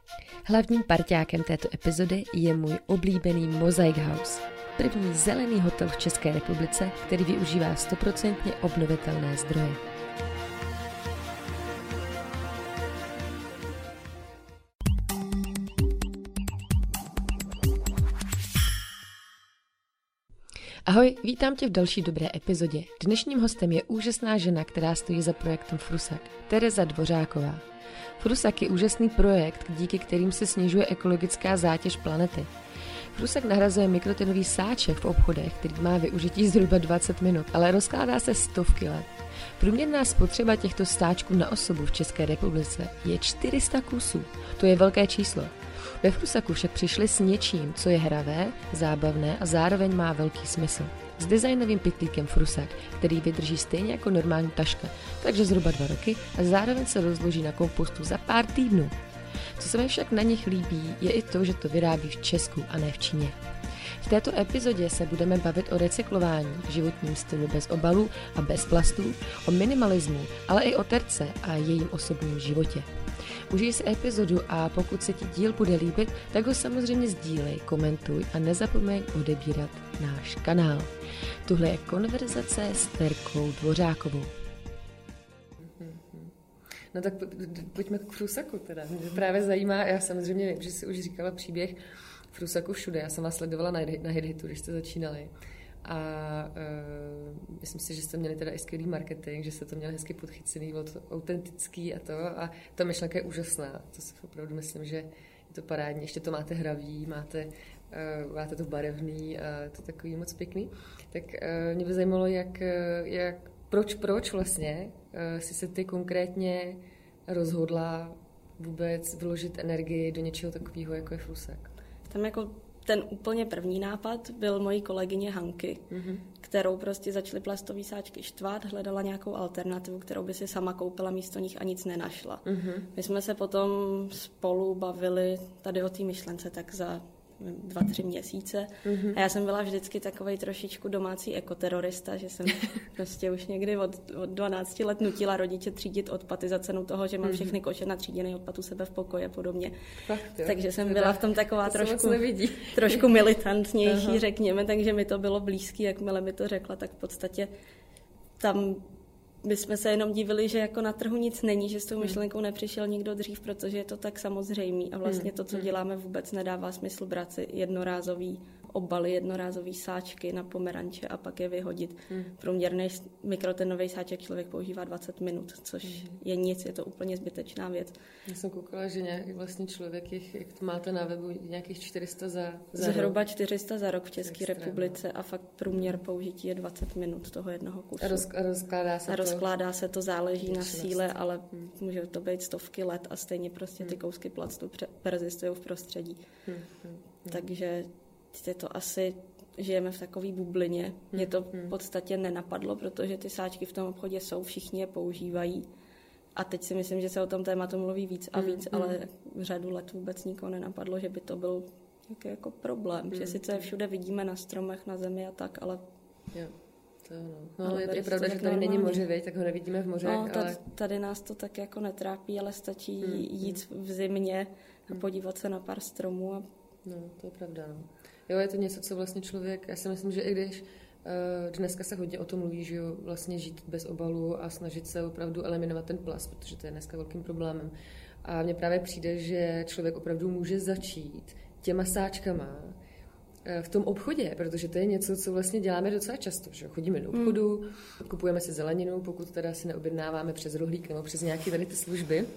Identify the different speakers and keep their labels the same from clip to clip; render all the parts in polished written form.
Speaker 1: Hlavním parťákem této epizody je můj oblíbený Mosaic House. První zelený hotel v České republice, který využívá 100% obnovitelné zdroje. Ahoj, vítám tě v další dobré epizodě. Dnešním hostem je úžasná žena, která stojí za projektem Frusak, Tereza Dvořáková. Frusak je úžasný projekt, díky kterým se snižuje ekologická zátěž planety. Frusak nahrazuje mikrotenový sáček v obchodech, který má využití zhruba 20 minut, ale rozkládá se stovky let. Průměrná spotřeba těchto sáčků na osobu v České republice je 400 kusů. To je velké číslo. Ve Frusaku však přišli s něčím, co je hravé, zábavné a zároveň má velký smysl. S designovým pytlíkem Frusak, který vydrží stejně jako normální taška, takže zhruba 2 roky a zároveň se rozloží na kompostu za pár týdnů. Co se mi však na nich líbí, je i to, že to vyrábí v Česku a ne v Číně. V této epizodě se budeme bavit o recyklování, životním stylu bez obalů a bez plastů, o minimalismu, ale i o terce a jejím osobním životě. Užij si epizodu a pokud se ti díl bude líbit, tak ho samozřejmě sdílej, komentuj a nezapomeň odebírat náš kanál. Tuhle je konverzace s Terkou Dvořákovou. No tak pojďme k Frusaku teda. Mě právě zajímá, já samozřejmě vím, že jsi už říkala příběh Frusaku všude. Já jsem vás sledovala na HitHitu, když jste začínali. A myslím si, že jste měli teda i skvělý marketing, že jste to měli hezky podchycený, bylo to autentický a ta myšlenka je úžasná. To si opravdu myslím, že je to parádní. Ještě to máte hravý, máte to barevný a je to takový moc pěkný. Tak mě by zajímalo, proč vlastně si se ty konkrétně rozhodla vůbec vložit energii do něčeho takového, jako je Frusak?
Speaker 2: Tam jako ten úplně první nápad byl mojí kolegyně Hanky, kterou prostě začaly plastové sáčky štvat, hledala nějakou alternativu, kterou by si sama koupila místo nich a nic nenašla. My jsme se potom spolu bavili tady o té myšlence tak za 2-3 měsíce. A já jsem byla vždycky takovej trošičku domácí ekoterorista, že jsem prostě už někdy od 12 let nutila rodiče třídit odpady za cenu toho, že mám všechny koše natříděný odpad u sebe v pokoji a podobně. Takže jsem byla v tom taková trošku militantnější, řekněme, takže mi to bylo blízký, jakmile mi to řekla, tak v podstatě tam bychom se jenom divili, že jako na trhu nic není, že s tou myšlenkou nepřišel nikdo dřív, protože je to tak samozřejmý a vlastně to, co děláme, vůbec nedává smysl brát si jednorázový obaly, jednorázový sáčky na pomeranče a pak je vyhodit. Průměrný mikrotenový sáček člověk používá 20 minut, což je nic, je to úplně zbytečná věc.
Speaker 1: Já jsem koukala, že vlastně člověk, jak to máte na webu, nějakých 400 za
Speaker 2: Zhruba 400 za rok v České republice a fakt průměr použití je 20 minut toho jednoho kusu.
Speaker 1: A
Speaker 2: rozkládá se to, záleží na síle, ale může to být stovky let a stejně prostě ty kousky plastu persistují v prostředí. Takže je to asi, žijeme v takové bublině. Mě to v podstatě nenapadlo, protože ty sáčky v tom obchodě jsou, všichni je používají. A teď si myslím, že se o tom tématu mluví víc a víc, ale v řadu let vůbec nikoho nenapadlo, že by to byl nějaký jako problém. Že sice je všude vidíme na stromech, na zemi a tak, ale...
Speaker 1: Jo. No, je pravda, že tady není moře, viď? Tak ho nevidíme v moři. Ale...
Speaker 2: Tady nás to tak jako netrápí, ale stačí jít v zimě a podívat se na pár stromů.
Speaker 1: No, to je pravda, no. Jo, je to něco, co vlastně člověk, já si myslím, že i když dneska se hodně o tom mluví, že jo, vlastně žít bez obalu a snažit se opravdu eliminovat ten plast, protože to je dneska velkým problémem. A mně právě přijde, že člověk opravdu může začít těma sáčkama v tom obchodě, protože to je něco, co vlastně děláme docela často, že chodíme do obchodu, kupujeme si zeleninu, pokud teda si neobjednáváme přes rohlík nebo přes nějaké tady ty služby.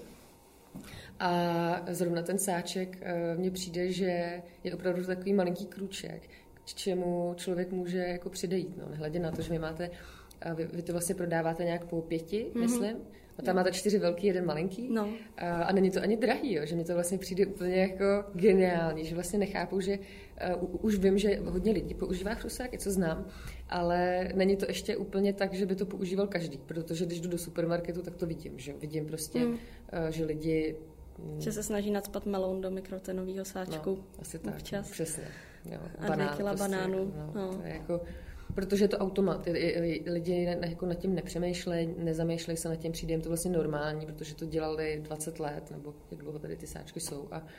Speaker 1: A zrovna ten sáček mně přijde, že je opravdu takový malinký krůček, k čemu člověk může jako přidejít. No, nehledě na to, že vy to vlastně prodáváte nějak po 5, myslím. A tam máte 4 velký, 1 malinký.
Speaker 2: No.
Speaker 1: A není to ani drahý, jo, že mi to vlastně přijde úplně jako geniální, že vlastně nechápu, že už vím, že hodně lidí používá Frusak, co znám, ale není to ještě úplně tak, že by to používal každý, protože když jdu do supermarketu, tak to vidím, že vidím prostě, že lidi...
Speaker 2: Že se snaží nacpat meloun do mikrotenového sáčku.
Speaker 1: No, asi tak,
Speaker 2: občas.
Speaker 1: Přesně. Jo,
Speaker 2: a 2 kila
Speaker 1: prostě,
Speaker 2: banánů.
Speaker 1: To je jako... Protože je to automat. Lidi jako nad tím nepřemýšlejí, nezamýšlejí se nad tím, přijde jim to vlastně normální, protože to dělali 20 let, nebo jak dlouho tady ty sáčky jsou. A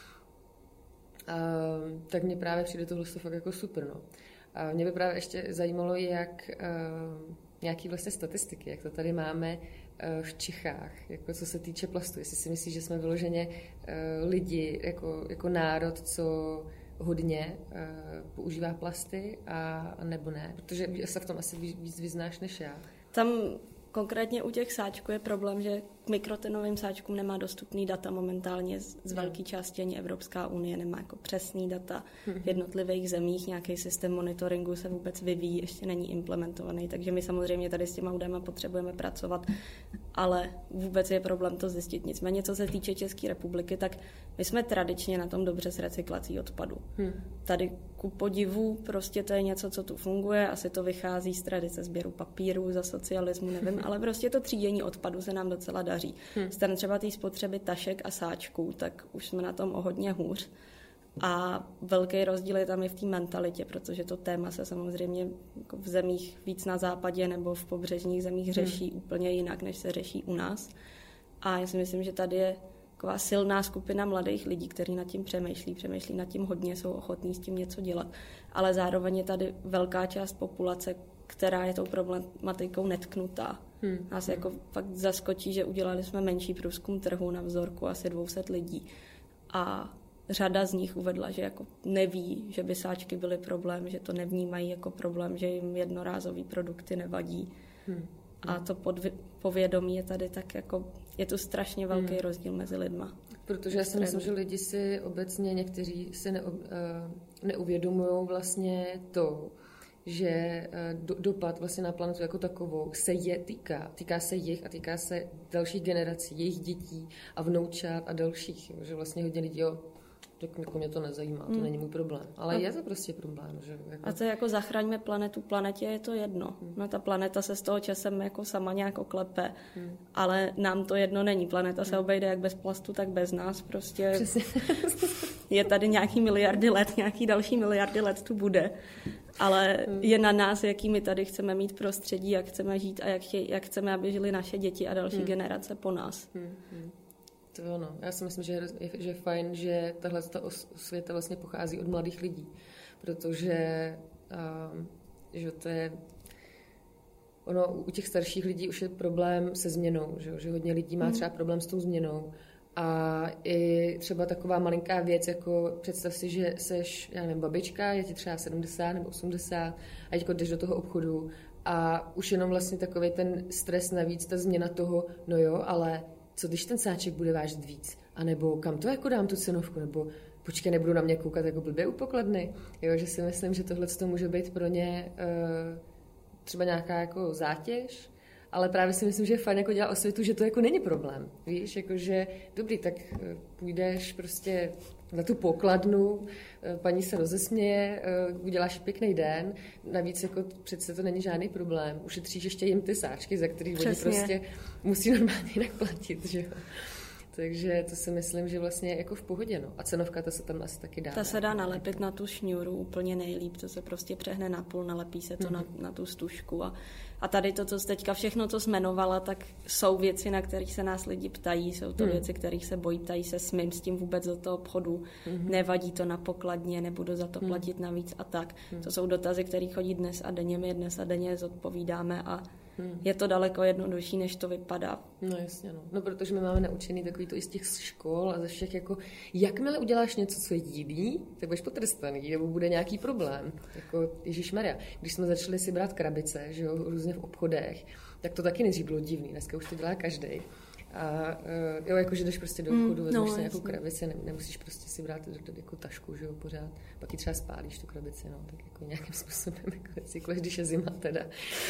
Speaker 1: tak mně právě přijde tohle fakt jako super. No. A mě by právě ještě zajímalo, jak nějaký vlastně statistiky, jak to tady máme v Čechách, jako co se týče plastu. Jestli si myslíš, že jsme vyloženě lidi, jako národ, co hodně používá plasty, a nebo ne? Protože se v tom asi víc vyznáš než já.
Speaker 2: Tam konkrétně u těch sáčků je problém, že k mikrotonovým sáčkům nemá dostupný data momentálně z velké části ani Evropská unie, nemá jako přesný data v jednotlivých zemích, nějaký systém monitoringu se vůbec vyvíjí, ještě není implementovaný, takže my samozřejmě tady s těma údajema potřebujeme pracovat, ale vůbec je problém to zjistit. Nicméně, co se týče České republiky, tak my jsme tradičně na tom dobře s recyklací odpadu. Tady ku podivu prostě to je něco, co tu funguje, asi to vychází z tradice sběru papíru za socialismu, nevím, ale prostě to třídění odpadu se nám docela daří. Stran třeba té spotřeby tašek a sáčků, tak už jsme na tom o hodně hůř. A velký rozdíl je tam i v té mentalitě, protože to téma se samozřejmě jako v zemích víc na západě nebo v pobřežních zemích řeší úplně jinak, než se řeší u nás. A já si myslím, že tady je taková silná skupina mladých lidí, kteří nad tím přemýšlí nad tím hodně, jsou ochotní s tím něco dělat. Ale zároveň je tady velká část populace, která je tou problematikou netknutá. Nás jako fakt zaskočí, že udělali jsme menší průzkum trhu na vzorku asi 200 lidí. A řada z nich uvedla, že jako neví, že by sáčky byly problém, že to nevnímají jako problém, že jim jednorázové produkty nevadí. A to povědomí je tady tak jako, je tu strašně velký rozdíl mezi lidma.
Speaker 1: Protože já si myslím, že lidi si obecně, někteří si neuvědomují vlastně to, že dopad vlastně na planetu jako takovou se týká se jich a týká se dalších generací, jejich dětí a vnoučat a dalších, jo, že vlastně hodně lidí, jako mě to nezajímá, to není můj problém. Ale je to prostě problém. Že jako...
Speaker 2: A to je jako zachraňme planetu. Planetě je to jedno. No, ta planeta se z toho časem jako sama nějak oklepe, ale nám to jedno není. Planeta se obejde jak bez plastu, tak bez nás. Prostě je tady nějaký miliardy let, nějaký další miliardy let tu bude. Ale je na nás, jaký my tady chceme mít prostředí, jak chceme žít a jak chceme, aby žili naše děti a další generace po nás.
Speaker 1: To ono. Já si myslím, že je fajn, že tahle osvěta vlastně pochází od mladých lidí, protože že to je ono, u těch starších lidí už je problém se změnou, že hodně lidí má třeba problém s tou změnou. A i třeba taková malinká věc, jako představ si, že seš, já nevím, babička, je ti třeba 70 nebo 80 a teďko jdeš do toho obchodu a už jenom vlastně takový ten stres navíc, ta změna toho, no jo, ale co když ten sáček bude vážit víc? A nebo kam to jako dám tu cenovku? Nebo počkej, nebudu na mě koukat jako blbě u pokladny? Jo, že si myslím, že tohle to může být pro ně třeba nějaká jako zátěž, ale právě si myslím, že je fajn jako dělat osvětu, že to jako není problém. Víš, jakože dobrý, tak půjdeš prostě na tu pokladnu, paní se rozesměje, uděláš pěkný den, navíc jako přece to není žádný problém. Ušetříš ještě jim ty sáčky, za kterých oni prostě musí normálně jinak platit, že jo. Takže to si myslím, že vlastně je jako v pohodě. No. A cenovka, ta se tam asi taky dá.
Speaker 2: Ta se dá nalepit na tu šňůru úplně nejlíp, to se prostě přehne na půl, nalepí se to na tu stužku. A tady to, co teďka všechno, co jsi jmenovala, tak jsou věci, na kterých se nás lidi ptají, jsou to věci, kterých se bojí, ptají se, smím s tím vůbec do toho obchodu, nevadí to na pokladně, nebudu za to platit navíc a tak. To jsou dotazy, které chodí dnes a denně, my dnes a denně zodpovídáme a je to daleko jednodušší, než to vypadá.
Speaker 1: No jasně, no. No protože my máme naučený takový to i z těch škol a ze všech jako, jakmile uděláš něco, co je jiný, tak budeš potrestaný, nebo bude nějaký problém. Jako ježišmarja, když jsme začali si brát krabice, že jo, různě v obchodech, tak to taky nejdřív bylo divný, dneska už to dělá každej. A jo, jakože jdeš prostě do obchodu, vezmeš si nějakou krabici, nemusíš prostě si brát jako tašku, že jo, pořád. Pak ji třeba spálíš tu krabici, no, tak jako nějakým způsobem jako recykluješ, když je zima teda.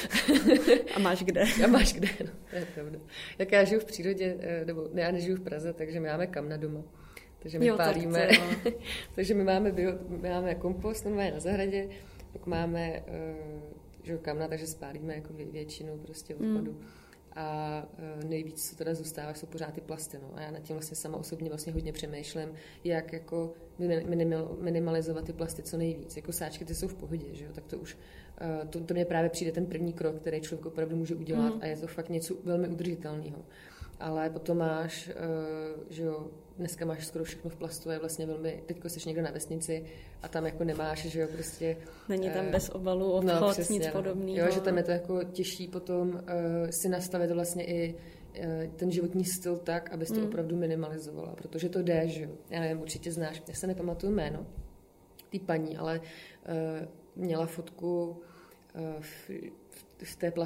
Speaker 2: A máš kde.
Speaker 1: A máš kde, no, to je pravda. Jak já žiju v přírodě, nebo ne, já nežiju v Praze, takže my máme kamna doma. Takže my pálíme, takže my máme kompost normálně na zahradě, pak máme že kamna, takže spálíme jako většinu prostě odpadu. a nejvíc, co teda zůstává, jsou pořád ty plasty. No. A já nad tím vlastně sama osobně vlastně hodně přemýšlím, jak jako minimalizovat ty plasty co nejvíc. Jako sáčky, ty jsou v pohodě, že jo? Tak to už, to mě právě přijde ten první krok, který člověk opravdu může udělat a je to fakt něco velmi udržitelného. Ale potom máš, že jo, dneska máš skoro všechno v plastu, je vlastně velmi, teďko jsi někde na vesnici a tam jako nemáš, že jo, prostě...
Speaker 2: Není tam bez obalu obchod, přesně, nic podobného.
Speaker 1: Jo, že tam je to jako těžší potom si nastavit vlastně i ten životní styl tak, abys to opravdu minimalizovala, protože to jde, že jo. Já nevím, určitě znáš, já se nepamatuju jméno té paní, ale měla fotku v té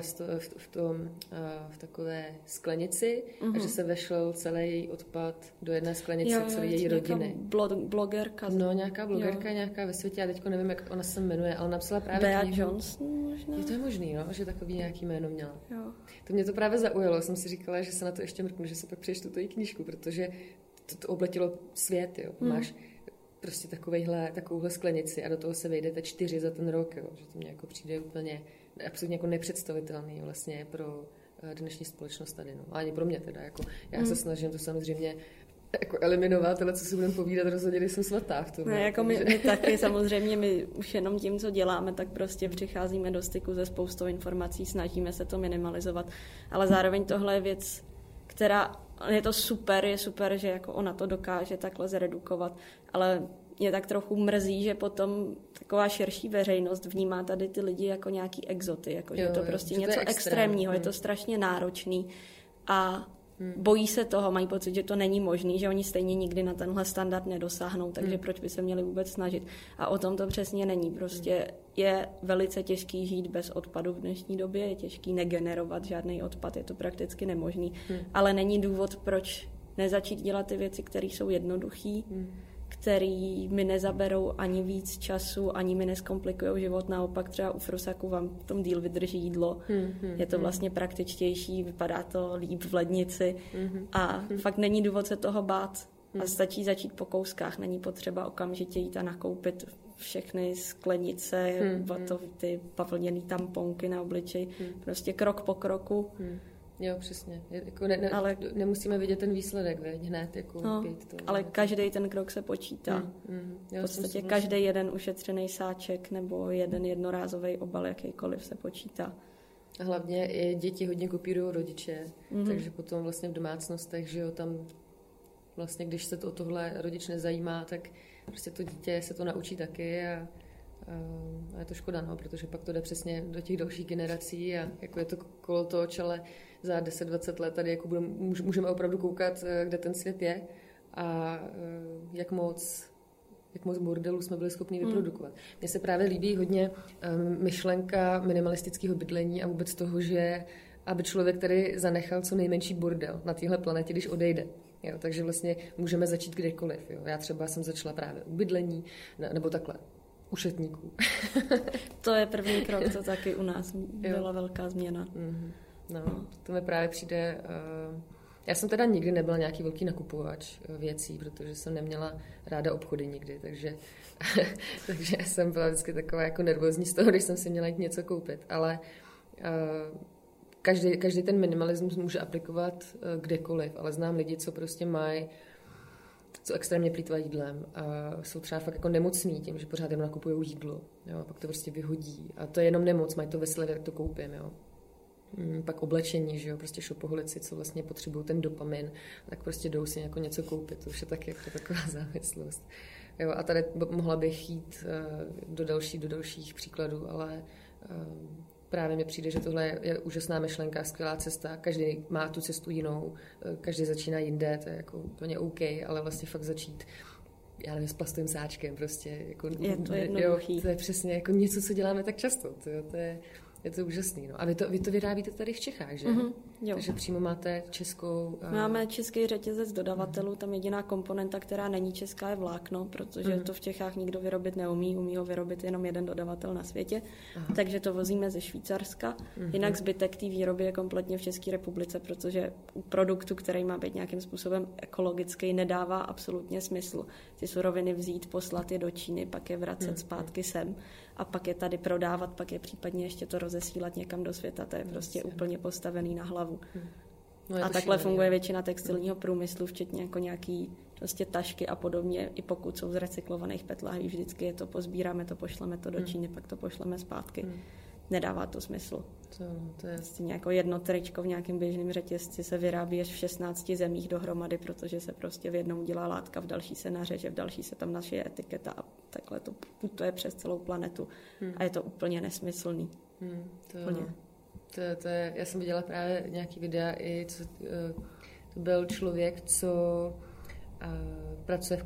Speaker 1: v takové sklenici a že se vešel celý její odpad do jedné sklenice, celé její rodiny.
Speaker 2: Blogerka.
Speaker 1: No, nějaká blogerka, nějaká ve světě, já teďko nevím, jak ona se jmenuje, ale napsala právě
Speaker 2: Bea Johnson možná.
Speaker 1: Je to možný, no, že takový nějaký jméno měla.
Speaker 2: Jo.
Speaker 1: To mě to právě zaujalo, jsem si říkala, že se na to ještě mrknu, že se pak přečtu tu její knížku, protože to obletilo svět, jo. Máš prostě takovouhle sklenici a do toho se vejdete 4 za ten rok, jo. Že to mě jako přijde úplně absolutně jako nepředstavitelný vlastně pro dnešní společnost tady, no. A ani pro mě teda, jako já se snažím to samozřejmě jako eliminovat, ale co si budeme povídat, rozhodně nejsem svatá v tom.
Speaker 2: No, jako my taky samozřejmě, my už jenom tím, co děláme, tak prostě přicházíme do styku se spoustou informací, snažíme se to minimalizovat, ale zároveň tohle je věc, která je super, že jako ona to dokáže takhle zredukovat, ale mě tak trochu mrzí, že potom taková širší veřejnost vnímá tady ty lidi jako nějaký exoty, jako že to prostě něco extrémního, je to strašně náročný a bojí se toho, mají pocit, že to není možný, že oni stejně nikdy na tenhle standard nedosáhnou, takže proč by se měli vůbec snažit. A o tom to přesně není. Prostě je velice těžký žít bez odpadu v dnešní době, je těžký negenerovat žádný odpad, je to prakticky nemožný, ale není důvod, proč nezačít dělat ty věci, které jsou jednoduchý, který mi nezaberou ani víc času, ani mi neskomplikují život. Naopak třeba u Frusaku vám v tom díl vydrží jídlo. Je to vlastně praktičtější, vypadá to líp v lednici a fakt není důvod se toho bát. A stačí začít po kouskách. Není potřeba okamžitě jít a nakoupit všechny sklenice, ty pavlněný tamponky na obličej. Prostě krok po kroku.
Speaker 1: Jo, přesně. Jako nemusíme vidět ten výsledek, hned. Jako to,
Speaker 2: ale každý ten krok se počítá.
Speaker 1: Jo,
Speaker 2: v podstatě každý jeden ušetřený sáček nebo jeden jednorázový obal, jakýkoliv se počítá.
Speaker 1: A hlavně i děti hodně kopírují rodiče, takže potom vlastně v domácnostech, že jo, tam vlastně, když se to o tohle rodič nezajímá, tak prostě to dítě se to naučí taky a je to škoda, no, protože pak to jde přesně do těch dalších generací a jako je to kolo toč, ale za 10-20 let tady jako můžeme opravdu koukat, kde ten svět je a jak moc bordelů jsme byli schopni vyprodukovat. Mně se právě líbí hodně myšlenka minimalistického bydlení a vůbec toho, že aby člověk tady zanechal co nejmenší bordel na téhle planetě, když odejde. Jo, takže vlastně můžeme začít kdekoliv. Jo. Já třeba jsem začala právě u bydlení, nebo takhle, u šatníků.
Speaker 2: To je první krok, to taky u nás byla velká změna.
Speaker 1: No, to mi právě přijde... Já jsem teda nikdy nebyla nějaký velký nakupovač věcí, protože jsem neměla ráda obchody nikdy, takže jsem byla vždycky taková jako nervózní z toho, když jsem si měla jít něco koupit, ale každý ten minimalismus může aplikovat kdekoliv, ale znám lidi, co prostě co extrémně plýtvají jídlem a jsou třeba fakt jako nemocný tím, že pořád jenom nakupují jídlo, jo, pak to prostě vyhodí a to je jenom nemoc, mají to ve slevě, tak to koupím, jo. Pak oblečení, že jo, prostě šopoholici, co vlastně potřebují ten dopamin, tak prostě jdou si jako něco koupit, to už je taky jako taková závislost. Jo, a tady mohla bych jít do dalších příkladů, ale právě mi přijde, že tohle je úžasná myšlenka, skvělá cesta, každý má tu cestu jinou, každý začíná jinde, to je jako úplně OK, ale vlastně fakt začít, já nevím, s plastovým sáčkem prostě. Jako,
Speaker 2: je to jednoduchý.
Speaker 1: Jo, to je přesně jako něco, co děláme tak často, je to úžasný. No. A vy to vyrábíte tady v Čechách, že?
Speaker 2: Jo.
Speaker 1: Takže přímo máte českou...
Speaker 2: Máme český řetězec dodavatelů, tam jediná komponenta, která není česká, je vlákno, protože to v Čechách nikdo vyrobit neumí, umí ho vyrobit jenom jeden dodavatel na světě, takže to vozíme ze Švýcarska. Jinak zbytek té výroby je kompletně v České republice, protože u produktu, který má být nějakým způsobem ekologický, nedává absolutně smysl ty suroviny vzít, poslat je do Číny, pak je vracet zpátky sem a pak je tady prodávat, pak je případně ještě to rozesílat někam do světa. To je prostě úplně postavený na hlavu.
Speaker 1: No,
Speaker 2: a takhle funguje většina textilního průmyslu, včetně jako nějaký prostě tašky a podobně, i pokud jsou z recyklovaných PET lahví, vždycky je to pozbíráme, to pošleme to do Číny, pak to pošleme zpátky. Nedává to smysl.
Speaker 1: To je
Speaker 2: vlastně jako jedno tričko v nějakém běžném řetězci se vyrábí až v 16 zemích dohromady, protože se prostě v jednom dělá látka, v další se nařeže, v další se tam našije etiketa a takhle to putuje přes celou planetu. A je to úplně nesmyslný.
Speaker 1: To je, já jsem viděla právě nějaký videa i to byl člověk, co pracuje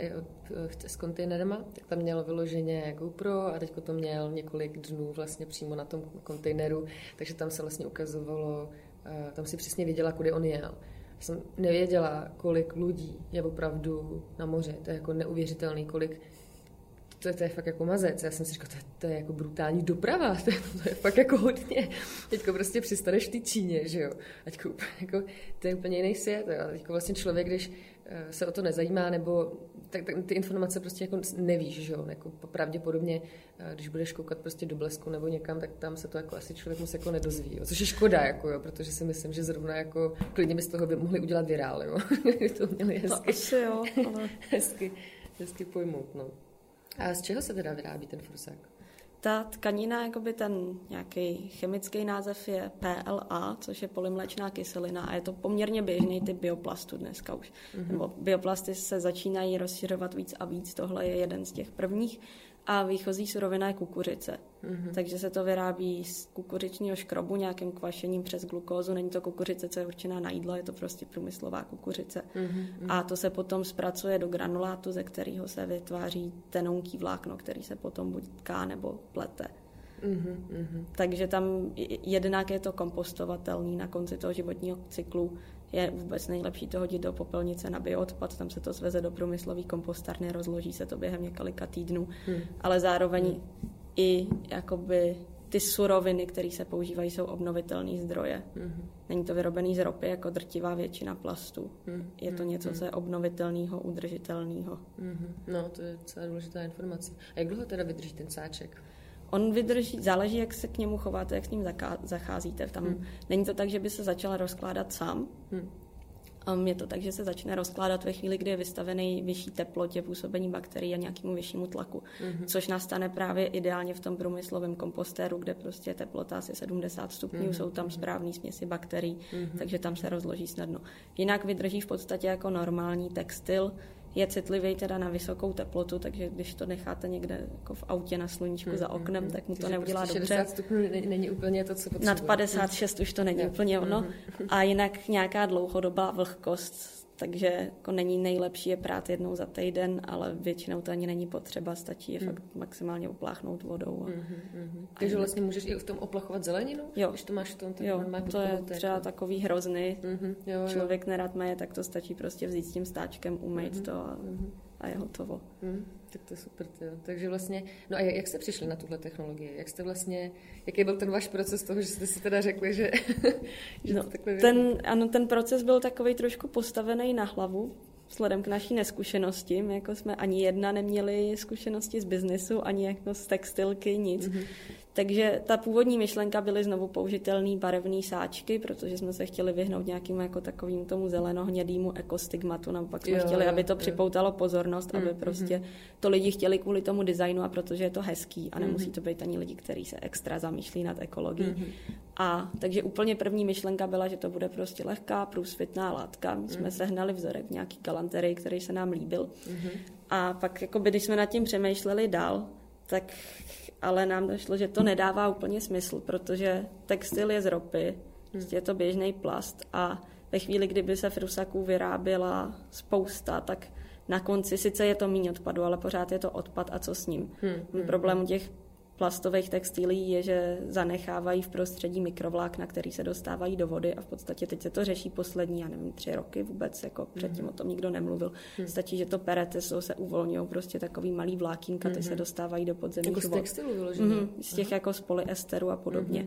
Speaker 1: s kontejnerama, tak tam měl vyloženě GoPro a teďko to měl několik dnů vlastně přímo na tom kontejneru, takže tam se vlastně ukazovalo, tam si přesně věděla, kudy on jel. Já jsem nevěděla, kolik lidí je opravdu na moři, to je jako neuvěřitelný, kolik to je fakt jako mazec. Já jsem si říkala, to je jako brutální doprava, to je fakt jako hodně. Teďko prostě přistaneš v té Číně, že jo. Teďko jako, to je úplně jiný svět. A teďko vlastně člověk, když se o to nezajímá, nebo tak ty informace prostě jako nevíš, že jo. Jako pravděpodobně, když budeš koukat prostě do Blesku nebo někam, tak tam se to jako asi člověk moc jako nedozví. Jo. Což je škoda, jako jo, protože si myslím, že zrovna jako klidně by z toho by mohli udělat virál, jo. To měli hezky.
Speaker 2: To asi jo, ale...
Speaker 1: hezky pojmout, no. A z čeho se teda vyrábí ten frusák?
Speaker 2: Ta tkanina, jakoby ten nějaký chemický název je PLA, což je polymléčná kyselina a je to poměrně běžný typ bioplastu dneska už. Nebo bioplasty se začínají rozšiřovat víc a víc, tohle je jeden z těch prvních. A výchozí surovina je kukuřice. Takže se to vyrábí z kukuřičního škrobu nějakým kvašením přes glukózu. Není to kukuřice, co je určená na jídlo, je to prostě průmyslová kukuřice. A to se potom zpracuje do granulátu, ze kterého se vytváří tenounký vlákno, který se potom buď tká nebo plete. Takže tam jednak je to kompostovatelný na konci toho životního cyklu. Je vůbec nejlepší to hodit do popelnice na bioodpad, tam se to sveze do průmyslový kompostárny, rozloží se to během několika týdnů, ale zároveň i jakoby ty suroviny, které se používají, jsou obnovitelné zdroje. Není to vyrobený z ropy, jako drtivá většina plastů. Je to něco, co je obnovitelného, udržitelného.
Speaker 1: No, to je celá důležitá informace. A jak dlouho teda vydrží ten sáček?
Speaker 2: On vydrží, záleží, jak se k němu chováte, jak s ním zacházíte. Tam není to tak, že by se začal rozkládat sám. Je to tak, že se začne rozkládat ve chvíli, kdy je vystavený vyšší teplotě, působení bakterií a nějakému vyššímu tlaku. Což nastane právě ideálně v tom průmyslovém kompostéru, kde prostě je teplota asi 70 stupňů, jsou tam správné směsi bakterií, takže tam se rozloží snadno. Jinak vydrží v podstatě jako normální textil, je citlivý teda na vysokou teplotu, takže když to necháte někde jako v autě na sluníčku za oknem, tak mu to neudělá
Speaker 1: prostě
Speaker 2: dobře.
Speaker 1: 60 stupňů není úplně to, co potřebuje.
Speaker 2: Nad 56 už to není úplně ono. A jinak nějaká dlouhodobá vlhkost, takže jako není nejlepší je prát jednou za týden, ale většinou to ani není potřeba, stačí je fakt maximálně opláchnout vodou.
Speaker 1: Takže vlastně můžeš i v tom oplachovat zeleninu?
Speaker 2: Jo.
Speaker 1: Když to máš v tom,
Speaker 2: to je třeba takový hrozný. Člověk nerad meje, tak to stačí prostě vzít s tím stáčkem, umýt to a je hotovo.
Speaker 1: Tak to je super. Takže vlastně, no a jak jste přišli na tuhle technologii? Jaký byl ten váš proces toho, že jste si teda řekli, že to takhle
Speaker 2: ten proces byl takový trošku postavený na hlavu, vzhledem k naší neskušenosti. My jako jsme ani jedna neměli zkušenosti z biznesu, ani jako z textilky, nic. Takže ta původní myšlenka byly znovu použitelný barevný sáčky, protože jsme se chtěli vyhnout nějakým jako takovým tomu zelenohnědýmu ekostigmatu, naopak jsme chtěli, aby to připoutalo pozornost, aby prostě to lidi chtěli kvůli tomu designu a protože je to hezký a nemusí to být ani lidi, kteří se extra zamýšlí nad ekologií. A takže úplně první myšlenka byla, že to bude prostě lehká, průsvitná látka. My jsme sehnali vzorek v nějaký galanterii, který se nám líbil. A pak, jakoby, když jsme nad tím přemýšleli dál, tak ale nám došlo, že to nedává úplně smysl, protože textil je z ropy, je to běžný plast a ve chvíli, kdyby se frusaků vyráběla spousta, tak na konci sice je to míň odpadu, ale pořád je to odpad a co s ním. Problém těch plastových textilí je, že zanechávají v prostředí mikrovlákna, který se dostávají do vody a v podstatě teď se to řeší poslední, já nevím, 3 roky vůbec, jako předtím o tom nikdo nemluvil. Stačí, že to perete, se uvolňují prostě takový malý vlákínka, ty se dostávají do podzemních vod.
Speaker 1: Jako z textilu vyloženě?
Speaker 2: Z těch jako z polyesteru a podobně.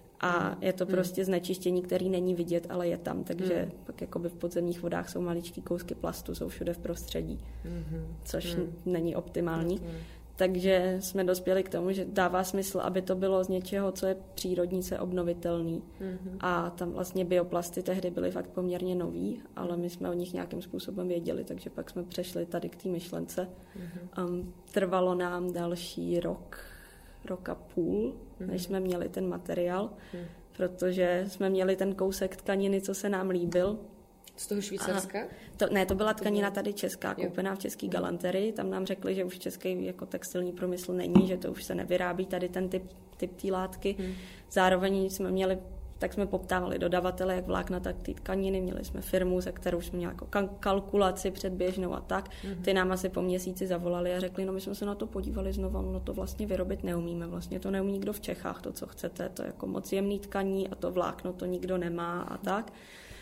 Speaker 2: A je to prostě znečištění, který není vidět, ale je tam, takže pak jakoby v podzemních vodách jsou maličký kousky plastu, jsou všude v prostředí, což není optimální. Takže jsme dospěli k tomu, že dává smysl, aby to bylo z něčeho, co je přírodní, co je obnovitelný. A tam vlastně bioplasty tehdy byly fakt poměrně nový, ale my jsme o nich nějakým způsobem věděli, takže pak jsme přešli tady k té myšlence. Trvalo nám další rok a půl, než jsme měli ten materiál, protože jsme měli ten kousek tkaniny, co se nám líbil.
Speaker 1: Z toho Švýcarska?
Speaker 2: To byla tkanina tady česká, koupená v české galanterii. Tam nám řekli, že už český jako textilní průmysl není, že to už se nevyrábí, tady ten typ té látky. Zároveň tak jsme poptávali dodavatele, jak vlákna, tak ty tkaniny. Měli jsme firmu, se kterou jsme měli jako kalkulaci předběžnou a tak. Ty nám asi po měsíci zavolali a řekli, no my jsme se na to podívali znova, no to vlastně vyrobit neumíme. Vlastně to neumí nikdo v Čechách, to, co chcete. To je jako moc jemný tkaní a to vlákno to nikdo nemá a tak.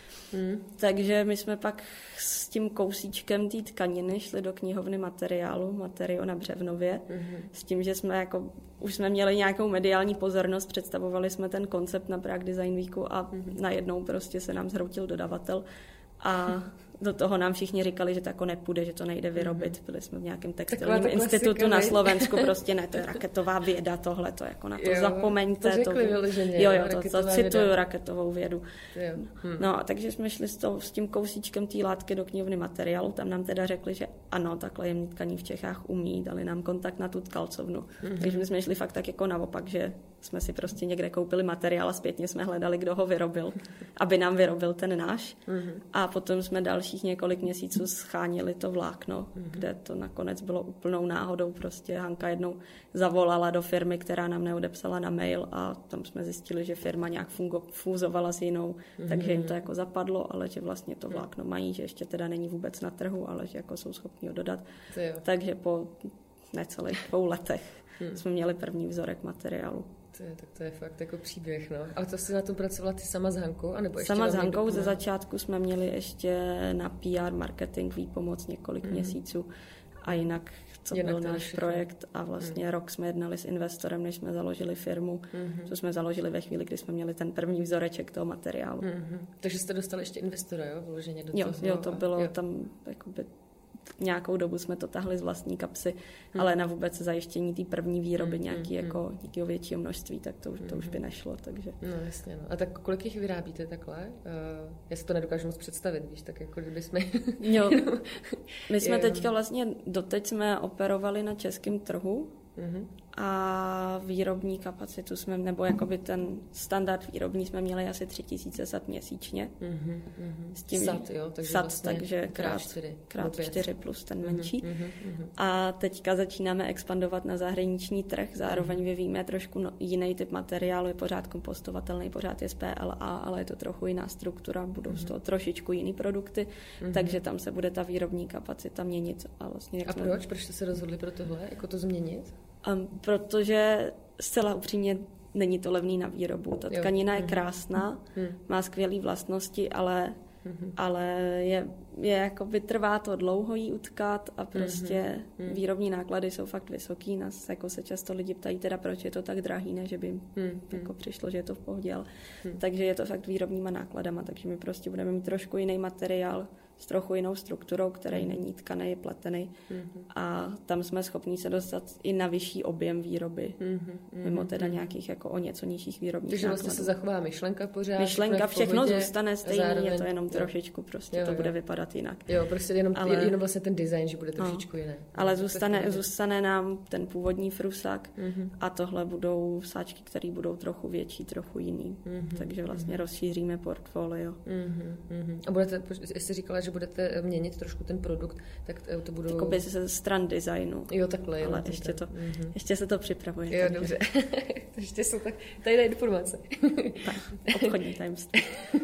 Speaker 2: Takže my jsme pak s tím kousíčkem té tkaniny šli do knihovny materiálu, Materio na Břevnově, s tím, že jsme už jsme měli nějakou mediální pozornost, představovali jsme ten koncept na Prague Design Weeku a najednou prostě se nám zhroutil dodavatel a do toho nám všichni říkali, že to jako nepůjde, že to nejde vyrobit. Byli jsme v nějakém textilním institutu na Slovensku, prostě ne, to je raketová věda, tohle, to jako na to zapomeňte.
Speaker 1: To řekli vyloženě.
Speaker 2: To cituju raketovou vědu. No, takže jsme šli s tím kousíčkem té látky do knihovny materiálu, tam nám teda řekli, že ano, takhle jemný tkaní v Čechách umí, dali nám kontakt na tu tkalcovnu. Takže my jsme šli fakt tak jako naopak, že jsme si prostě někde koupili materiál a zpětně jsme hledali, kdo ho vyrobil, aby nám vyrobil ten náš. A potom jsme dalších několik měsíců schánili to vlákno, kde to nakonec bylo úplnou náhodou. Prostě Hanka jednou zavolala do firmy, která nám neodepsala na mail a tam jsme zjistili, že firma nějak fúzovala s jinou, takže jim to jako zapadlo, ale že vlastně to vlákno mají, že ještě teda není vůbec na trhu, ale že jako jsou schopni ho dodat. Takže po necelých 2 letech jsme měli první vzorek materiálu.
Speaker 1: Tak to je fakt jako příběh, no. Ale to jsi na tom pracovala ty sama s Hankou? Anebo ještě
Speaker 2: sama s Hankou, ze začátku jsme měli ještě na PR, marketing, výpomoc několik měsíců a jinak co byl náš projekt a vlastně rok jsme jednali s investorem, než jsme založili firmu, co jsme založili ve chvíli, kdy jsme měli ten první vzoreček toho materiálu.
Speaker 1: Takže jste dostali ještě investora, jo? Vloženě do toho.
Speaker 2: Jo, to bylo tam jakoby nějakou dobu jsme to tahli z vlastní kapsy, ale na vůbec zajištění té první výroby nějakého většího množství, tak to už by nešlo. Takže.
Speaker 1: No jasně, no. A tak kolik jich vyrábíte takhle? Já si to nedokážu moc představit, víš, tak jako kdyby jsme...
Speaker 2: Jo, my jsme teďka vlastně, doteď jsme operovali na českém trhu, a výrobní kapacitu jsme, nebo jakoby ten standard výrobní jsme měli asi 3000 sad měsíčně. S tím,
Speaker 1: sad, jo? Takže
Speaker 2: sad,
Speaker 1: vlastně
Speaker 2: takže krát 4 plus ten menší. A teďka začínáme expandovat na zahraniční trh, zároveň vyvíjíme trošku jiný typ materiálu, je pořád kompostovatelný, pořád je z PLA, ale je to trochu jiná struktura, budou z toho trošičku jiný produkty, takže tam se bude ta výrobní kapacita měnit. A vlastně
Speaker 1: proč jste se rozhodli pro tohle, jako to změnit?
Speaker 2: Protože zcela upřímně není to levný na výrobu. Ta tkanina je krásná, má skvělé vlastnosti, ale je jakoby trvá to dlouho jí utkat a prostě výrobní náklady jsou fakt vysoký. Nás jako se často lidi ptají teda, proč je to tak drahý, ne, že by jako přišlo, že je to v pohodě, ale takže je to fakt výrobníma nákladama, takže my prostě budeme mít trošku jiný materiál s trochu jinou strukturou, který není tkaný, je pletený a tam jsme schopní se dostat i na vyšší objem výroby, mimo teda nějakých jako o něco nižších výrobních
Speaker 1: takže
Speaker 2: nákladů.
Speaker 1: vlastně se zachová myšlenka pořád.
Speaker 2: Myšlenka, všechno zůstane stejný, je to jenom trošičku, prostě to bude vypadat jinak.
Speaker 1: Jo, prostě jenom vlastně ten design, že bude trošičku jiný.
Speaker 2: Ale zůstane nám ten původní frusak a tohle budou sáčky, které budou trochu větší, trochu jiný. Takže vlastně rozšíříme portfolio.
Speaker 1: A budete, jestli říkala, že budete měnit trošku ten produkt, tak to budou...
Speaker 2: Jakoby ze stran designu.
Speaker 1: Jo, takhle.
Speaker 2: Ale ještě se to připravuje.
Speaker 1: Jo, dobře. Ještě jsou tak tajné informace.
Speaker 2: Tak, obchodní tajemství.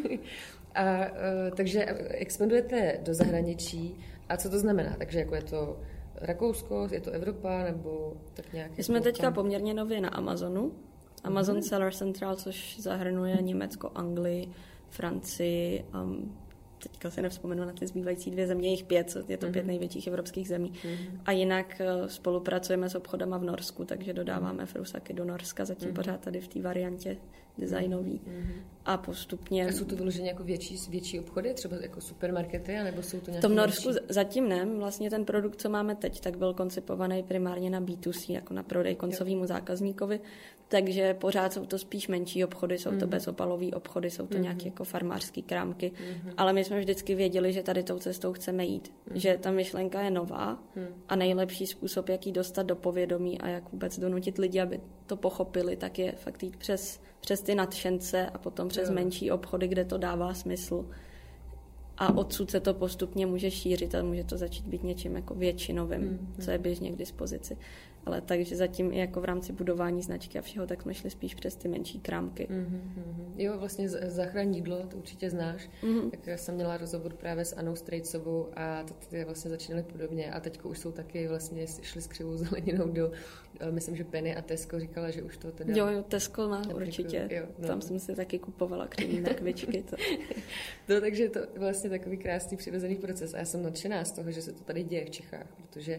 Speaker 1: Takže expandujete do zahraničí. A co to znamená? Takže jako je to Rakousko, je to Evropa, nebo tak nějak?
Speaker 2: My jsme teďka poměrně nově na Amazonu. Amazon Seller Central, což zahrnuje Německo, Anglii, Francii, teďka se nevzpomenu na ty zbývající 2 země, jich 5, je to 5 největších evropských zemí. A jinak spolupracujeme s obchodama v Norsku, takže dodáváme frusaky do Norska, zatím pořád tady v té variantě designový. A postupně...
Speaker 1: A jsou to vyloženě jako větší obchody, třeba jako supermarkety, nebo jsou to nějaké...
Speaker 2: V tom Norsku zatím ne. Vlastně ten produkt, co máme teď, tak byl koncipovaný primárně na B2C, jako na prodej koncovému zákazníkovi, takže pořád jsou to spíš menší obchody, jsou to bezobalové obchody, jsou to nějaké jako farmářské krámky, ale my jsme vždycky věděli, že tady tou cestou chceme jít, že ta myšlenka je nová a nejlepší způsob, jak ji dostat do povědomí a jak vůbec donutit lidi, aby to pochopili, tak je fakt jít přes ty nadšence a potom přes menší obchody, kde to dává smysl. A odsud se to postupně může šířit a může to začít být něčím jako většinovým, co je běžně k dispozici. Ale takže zatím i jako v rámci budování značky a všeho, tak jsme šli spíš přes ty menší krámky.
Speaker 1: Jo, vlastně Záchranné jídlo, to určitě znáš. Tak já jsem měla rozhovor právě s Annou Strejcovou a ty vlastně začínaly podobně a teďko už jsou taky vlastně šli s křivou zeleninou do, myslím, že Penny a Tesco říkala, že už to teda...
Speaker 2: Jo, Tesco má určitě. Jo, no. Tam jsem si taky kupovala křivý mrkvičky.
Speaker 1: No, takže to vlastně takový krásný přirozený proces a já jsem nadšená z toho, že se to tady děje v Čechách, protože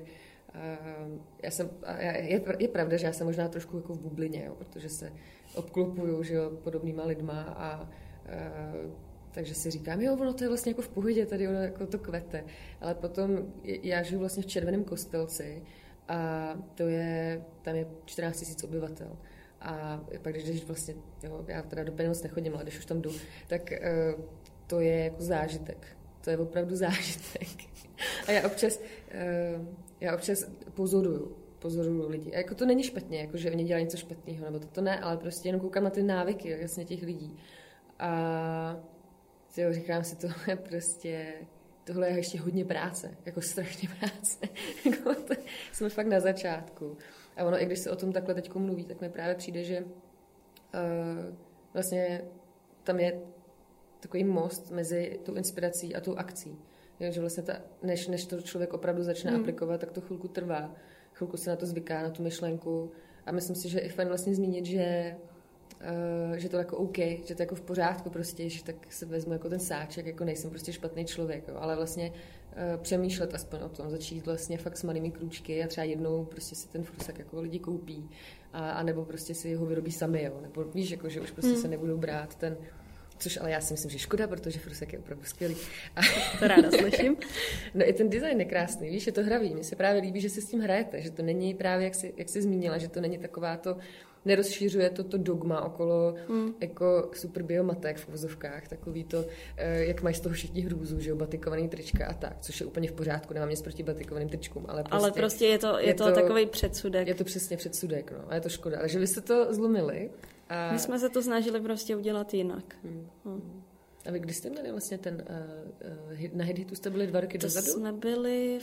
Speaker 1: je pravda, že já jsem možná trošku jako v bublině, jo, protože se obklopuju, že jo, podobnýma lidma a takže si říkám, jo, ono to je vlastně jako v pohodě, tady ono jako to kvete. Ale potom já žiju vlastně v Červeném Kostelci a tam je 14 000 obyvatel. A pak když jdeš vlastně, jo, já teda do Penny moc nechodím, ale když už tam jdu, tak to je jako zážitek. To je opravdu zážitek. A já občas pozoruju lidi. A jako to není špatně, jako že oni dělají něco špatného, nebo to ne, ale prostě jenom koukám na ty návyky, jasně těch lidí. A říkám si, tohle je ještě hodně práce, jako strašně práce. Jsme fakt na začátku. A ono, i když se o tom takhle teď mluví, tak mi právě přijde, že vlastně tam je takový most mezi tou inspirací a tou akcí. Že vlastně než to člověk opravdu začne aplikovat, tak to chvilku trvá. Chvilku se na to zvyká, na tu myšlenku. A myslím si, že je fajn vlastně zmínit, že to jako OK, že to jako v pořádku prostě, že tak se vezmu jako ten sáček, jako nejsem prostě špatný člověk, jo, ale vlastně přemýšlet aspoň o tom, začít vlastně fakt s malými krůčky a třeba jednou prostě si ten frusak jako lidi koupí a nebo prostě si ho vyrobí sami, jo, nebo víš, jako, že už prostě se nebudou brát ten, což ale já si myslím, že škoda, protože frusak je opravdu skvělý.
Speaker 2: To ráda slyším.
Speaker 1: No i ten design je krásný, víš, je to hravý. Mně se právě líbí, že si s tím hrajete, že to není právě, jak jsi zmínila, že to není taková to, nerozšířuje to dogma okolo jako super biomatek v vozovkách, takový to, jak mají z toho všichni hrůzu, že jo, batikovaný trička a tak, což je úplně v pořádku, nemám nic proti batikovaným tričkům, ale prostě
Speaker 2: je to takový předsudek.
Speaker 1: Je to přesně předsudek, no, a je to škoda, ale že vy jste to zlomili. A...
Speaker 2: My jsme se to snažili prostě udělat jinak.
Speaker 1: A vy kdy jste měli vlastně na HitHitu jste byli 2 roky dozadu?
Speaker 2: To jsme byli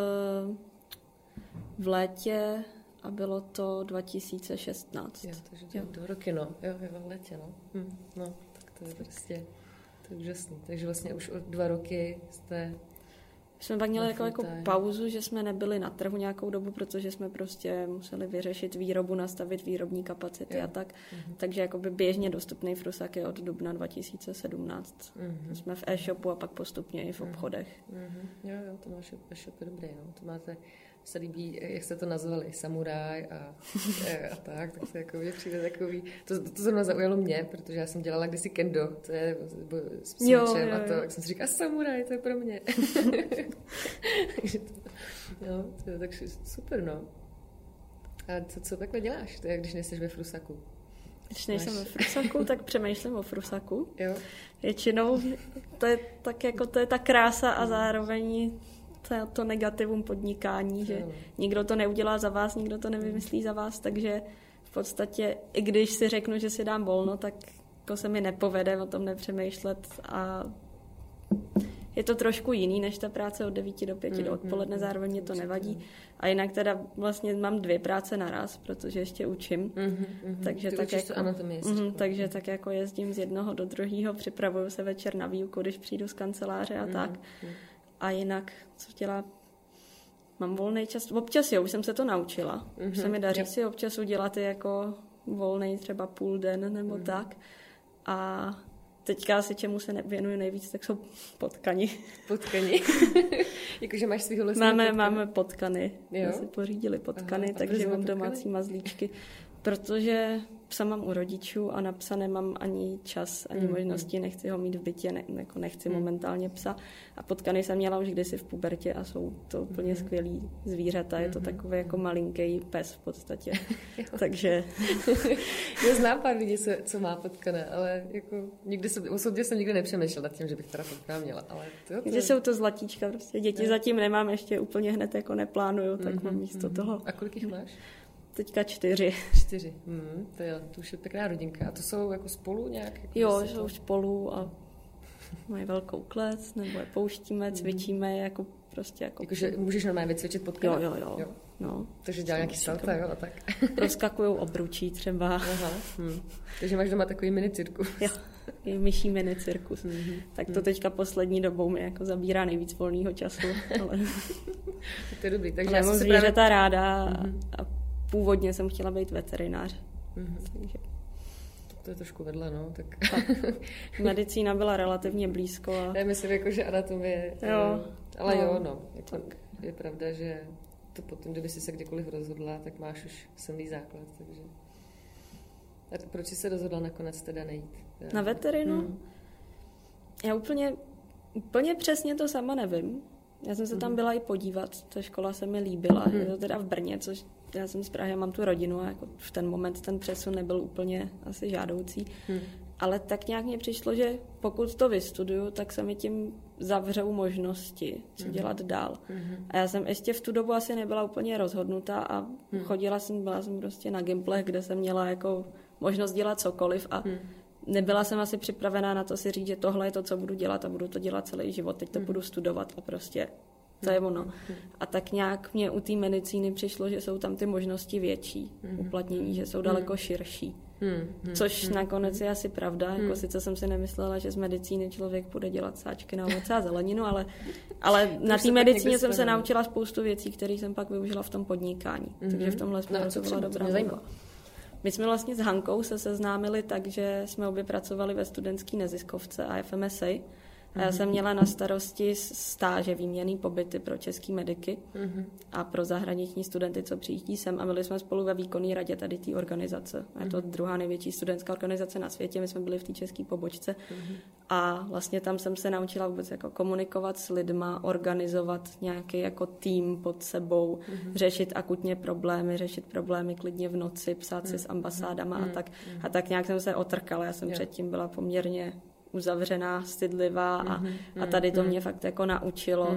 Speaker 2: v létě a bylo to 2016.
Speaker 1: Jo, takže to je 2 roky, no. Jo, v létě, no. No, tak to je prostě, to je úžasný. Takže vlastně už 2 roky jste...
Speaker 2: Jsme pak měli jako pauzu, že jsme nebyli na trhu nějakou dobu, protože jsme prostě museli vyřešit výrobu, nastavit výrobní kapacity a tak. Takže jakoby běžně dostupný frusak je od dubna 2017. Jsme v e-shopu a pak postupně i v obchodech.
Speaker 1: Jo, to máš e-shop je dobrý, no. To máte, se líbí, jak jste to nazvali, samuraj a tak se jako mě přijde takový, to zrovna zaujalo mě, protože já jsem dělala kdysi kendo, to je s mečem a to, jak jsem si říkala, samuraj, to je pro mě. Takže to je tak super, no. A co takhle děláš, když nejseš ve frusaku?
Speaker 2: Když nejsem ve frusaku, tak přemýšlím o frusaku.
Speaker 1: Jo.
Speaker 2: Většinou to je tak jako, to je ta krása a zároveň to negativum podnikání, že nikdo to neudělá za vás, nikdo to nevymyslí za vás, takže v podstatě, i když si řeknu, že si dám volno, tak jako se mi nepovede o tom nepřemýšlet a je to trošku jiný, než ta práce od 9 do 5 do odpoledne, zároveň mě to nevadí. A jinak teda vlastně mám 2 práce naraz, protože ještě učím. Takže takže tak jako jezdím z jednoho do druhého, připravuju se večer na výuku, když přijdu z kanceláře a tak. A jinak, co dělá, mám volný čas. Občas už jsem se to naučila. Už se mi daří si občas udělat i jako volný třeba půl den nebo tak. A teďka asi čemu se věnuju nejvíc, tak jsou potkani.
Speaker 1: Potkani? Jakože máš svýho lesního
Speaker 2: Máme potkany. My si pořídili potkany, takže mám domácí mazlíčky. Protože psa mám u rodičů a na psa nemám ani čas, ani možnosti, nechci ho mít v bytě, nechci momentálně psa. A potkaný jsem měla už kdysi v pubertě a jsou to úplně skvělý zvířata, je to takový jako malinký pes v podstatě. Takže...
Speaker 1: Já znám pár lidí, co má potkané, ale jako osobně jsem nikdy nepřemýšlela nad tím, že bych teda potkaná měla. Ale
Speaker 2: Že jsou to zlatíčka, prostě děti zatím nemám, ještě úplně hned jako neplánuju, tak mám místo toho.
Speaker 1: A kolik jich máš?
Speaker 2: Teďka 4.
Speaker 1: 4. To už je pěkná rodinka. A to jsou jako spolu nějak? Jako
Speaker 2: jo, jsou spolu a mají velkou klec, nebo je pouštíme, cvičíme, jako prostě jako...
Speaker 1: Jakože můžeš normálně vycvičit potkana?
Speaker 2: Jo. No.
Speaker 1: Takže dělá nějaký salta, jo, a tak.
Speaker 2: Proskakujou obručí třeba.
Speaker 1: Aha. Takže máš doma takový mini cirkus.
Speaker 2: Jo, myší mini cirkus. Tak to teďka poslední dobou mi jako zabírá nejvíc volného času. Ale...
Speaker 1: To je dobrý. Takže
Speaker 2: ale já mám zvířata ráda a původně jsem chtěla být veterinář. Takže...
Speaker 1: To je trošku vedle, no. Tak.
Speaker 2: Medicína byla relativně blízko. A...
Speaker 1: Já myslím, jako, že anatomie...
Speaker 2: Jo.
Speaker 1: Ale jo, no. Jako, je pravda, že to potom, kdyby si se kdykoliv rozhodla, tak máš už silný základ. Takže... A proč jsi se rozhodla nakonec teda nejít?
Speaker 2: Na veterinu? Já úplně přesně to sama nevím. Já jsem se tam byla i podívat, ta škola se mi líbila, je to teda v Brně, což já jsem z Prahy, mám tu rodinu a jako v ten moment ten přesun nebyl úplně asi žádoucí. Ale tak nějak mně přišlo, že pokud to vystuduju, tak se mi tím zavřou možnosti, co dělat dál. A já jsem ještě v tu dobu asi nebyla úplně rozhodnutá a byla jsem prostě na Gimplech, kde jsem měla jako možnost dělat cokoliv a nebyla jsem asi připravená na to si říct, že tohle je to, co budu dělat a budu to dělat celý život. Teď to budu studovat a prostě to je ono. A tak nějak mě u té medicíny přišlo, že jsou tam ty možnosti větší uplatnění, že jsou daleko širší. Což nakonec je asi pravda. Jako sice jsem si nemyslela, že z medicíny člověk bude dělat sáčky na ovoce a zeleninu, ale na té medicíně jsem se naučila spoustu věcí, které jsem pak využila v tom podnikání. Takže v tomhle jsme to byla dobrá volba. My jsme vlastně s Hankou se seznámili tak, že jsme obě pracovali ve studentské neziskovce AFMSA. A já jsem měla na starosti stáže, výměnný pobyty pro český mediky a pro zahraniční studenty, co přijíždí sem. A byli jsme spolu ve výkonné radě tady té organizace. A je to druhá největší studentská organizace na světě. My jsme byli v té české pobočce. A vlastně tam jsem se naučila vůbec jako komunikovat s lidma, organizovat nějaký jako tým pod sebou, řešit akutně problémy, řešit problémy klidně v noci, psát si s ambasádama a tak. A tak nějak jsem se otrkala. Já jsem předtím byla poměrně uzavřená, stydlivá a tady to mě fakt jako naučilo.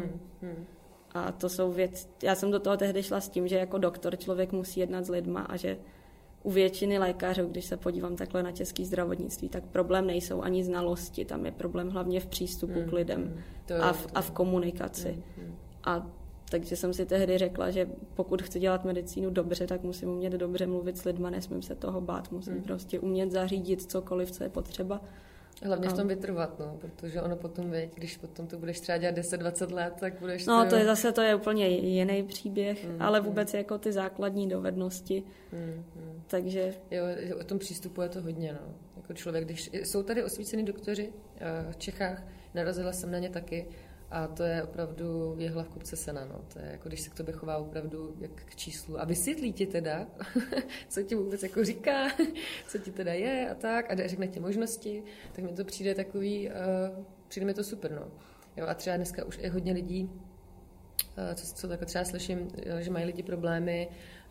Speaker 2: A to jsou věci, já jsem do toho tehdy šla s tím, že jako doktor člověk musí jednat s lidma a že u většiny lékařů, když se podívám takhle na české zdravotnictví, tak problém nejsou ani znalosti, tam je problém hlavně v přístupu k lidem a v komunikaci. A takže jsem si tehdy řekla, že pokud chci dělat medicínu dobře, tak musím umět dobře mluvit s lidma, nesmím se toho bát, musím prostě umět zařídit cokoliv, co je potřeba.
Speaker 1: Hlavně v tom vytrvat, no, protože ono potom, když potom to budeš třeba dělat 10-20 let, tak budeš...
Speaker 2: No, to je úplně jiný příběh, ale vůbec jako ty základní dovednosti, takže...
Speaker 1: Jo, o tom přístupu je to hodně, no. Jako člověk, když... Jsou tady osvícený doktoři v Čechách, narazila jsem na ně taky, a to je opravdu jehla v kupce sena, no. To je jako, když se k tobě chová opravdu jak k číslu. A vysvětlí ti teda, co ti vůbec jako říká, co ti teda je a tak, a řekne ti možnosti, tak mi to přijde takový, přijde mi to super, no. Jo, a třeba dneska už je hodně lidí, co tak třeba slyším, že mají lidi problémy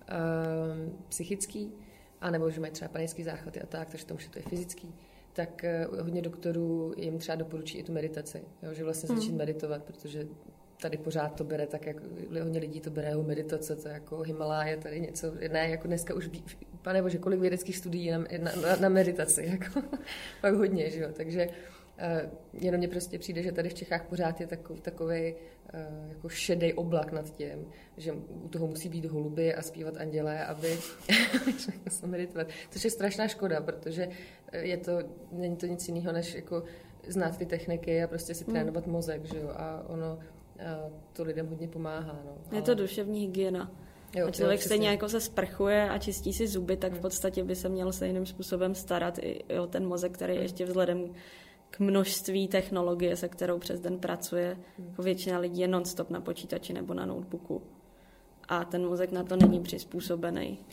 Speaker 1: psychický, anebo že mají třeba panický záchvaty a tak, takže to už je to je fyzický. Tak hodně doktorů jim třeba doporučí i tu meditaci, jo, že vlastně začít meditovat, protože tady pořád to bere tak, jak hodně lidí to bere jako meditace, to je jako Himaláje, tady něco, ne, jako dneska už, pane bože, kolik vědeckých studií je na meditaci, jako pak hodně, že jo, takže jenom mně prostě přijde, že tady v Čechách pořád je takový jako šedej oblak nad tím, že u toho musí být holuby a zpívat anděle, aby se meditovat. Což je strašná škoda, protože není to nic jiného, než jako znát ty techniky a prostě si trénovat mozek, že jo, a ono to lidem hodně pomáhá. No.
Speaker 2: Je to duševní hygiena. Jo, a člověk stejně jako se sprchuje a čistí si zuby, tak v podstatě by se měl se jiným způsobem starat i o ten mozek, který ještě vzhledem k množství technologie, se kterou přes den pracuje. Jako většina lidí je non-stop na počítači nebo na notebooku. A ten mozek na to není přizpůsobený.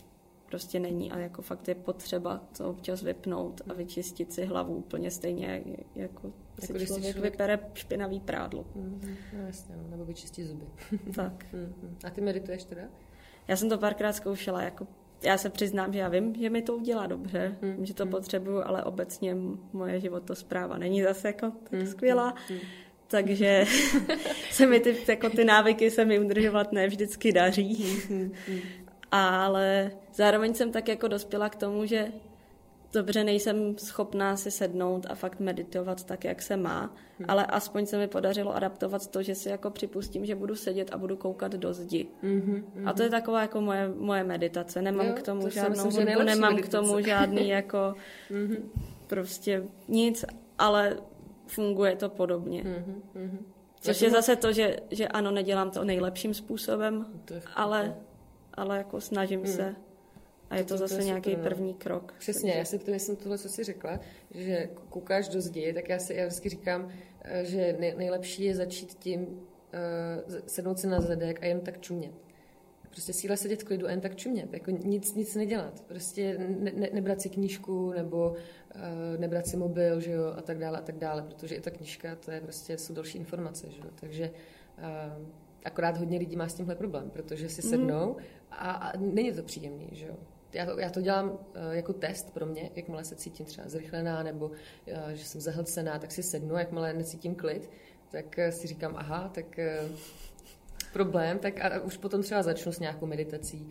Speaker 2: prostě není a jako fakt je potřeba to občas vypnout a vyčistit si hlavu úplně stejně, jako si člověk vypere špinavý prádlo.
Speaker 1: No jasně, nebo vyčistit zuby.
Speaker 2: Tak.
Speaker 1: A ty medituješ teda?
Speaker 2: Já jsem to párkrát zkoušela, jako já se přiznám, že já vím, že mi to udělá dobře, že to potřebuju, ale obecně moje životospráva není zase jako tak skvělá. Takže se mi ty návyky se mi udržovat ne vždycky daří. Ale zároveň jsem tak jako dospěla k tomu, že dobře nejsem schopná si sednout a fakt meditovat tak, jak se má, ale aspoň se mi podařilo adaptovat to, že si jako připustím, že budu sedět a budu koukat do zdi. A to je taková jako moje meditace. Nemám k tomu žádnou hudbu, nemám k tomu žádný jako prostě nic, ale funguje to podobně. Což je zase to, že ano, nedělám to nejlepším způsobem, ale jako snažím se. A je to zase nějaký první krok.
Speaker 1: Přesně, já si to myslím tohle, co jsi řekla, že koukáš do zdi, tak já vždycky říkám, že nejlepší je začít tím sednout si na zadek a jen tak čumět. Prostě síla sedět v klidu a jen tak čumět, jako nic nedělat. Prostě nebrat si knížku nebo nebrat si mobil, že jo, a tak dále, protože i ta knížka, to je prostě, jsou další informace, že jo, takže akorát hodně lidí má s tímhle problém, protože si sednou a není to příjemný, že jo. Já to dělám jako test pro mě, jakmile se cítím třeba zrychlená nebo že jsem zahlcená, tak si sednu, jakmile necítím klid, tak si říkám, aha, tak problém, tak a už potom třeba začnu s nějakou meditací.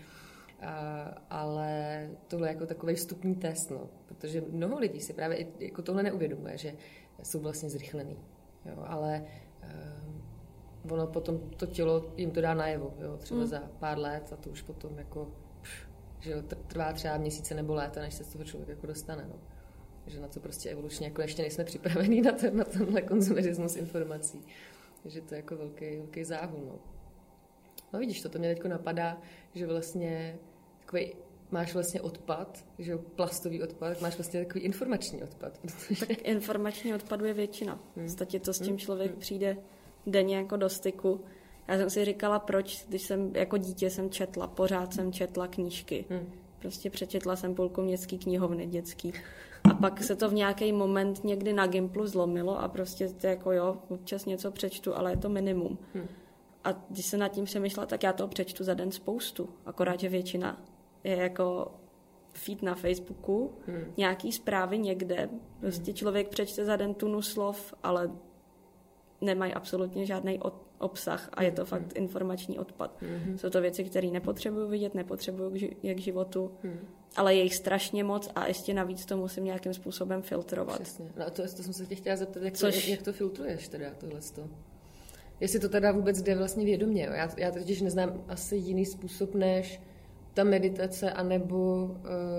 Speaker 1: Ale tohle je jako takový vstupní test, no, protože mnoho lidí si právě jako tohle neuvědomuje, že jsou vlastně zrychlený, jo, ale ono potom to tělo jim to dá najevo, jo, třeba za pár let a to už potom jako že jo, trvá třeba měsíce nebo léta, než se z toho člověk jako dostane, no. Že na to prostě evolučně jako ještě nejsme připravení na tenhle konzumerismus informací. Takže to je jako velký záhul, no. No vidíš, to mě teďko napadá, že vlastně takový máš vlastně odpad, že jo, plastový odpad, máš vlastně takový informační odpad.
Speaker 2: Tak informační odpadu je většina. V podstatě to s tím člověk přijde denně jako do styku. Já jsem si říkala, proč, když jsem jako dítě pořád jsem četla knížky. Prostě přečetla jsem půlku městský knihovny dětský. A pak se to v nějaký moment někdy na Gimplu zlomilo a prostě to jako jo, občas něco přečtu, ale je to minimum. A když se nad tím přemýšlela, tak já toho přečtu za den spoustu. Akorát, že většina je jako feed na Facebooku, nějaký zprávy někde. Prostě člověk přečte za den tunu slov, ale nemají absolutně žádný obsah a je to fakt informační odpad. Jsou to věci, které nepotřebuju vidět, nepotřebuju k životu, ale je jich strašně moc a ještě navíc to musím nějakým způsobem filtrovat.
Speaker 1: Přesně. No a to jsem se tě chtěla zeptat, jak to filtruješ teda tohleto? Jestli to teda vůbec jde vlastně vědomě. Jo? Já totiž neznám asi jiný způsob než ta meditace, anebo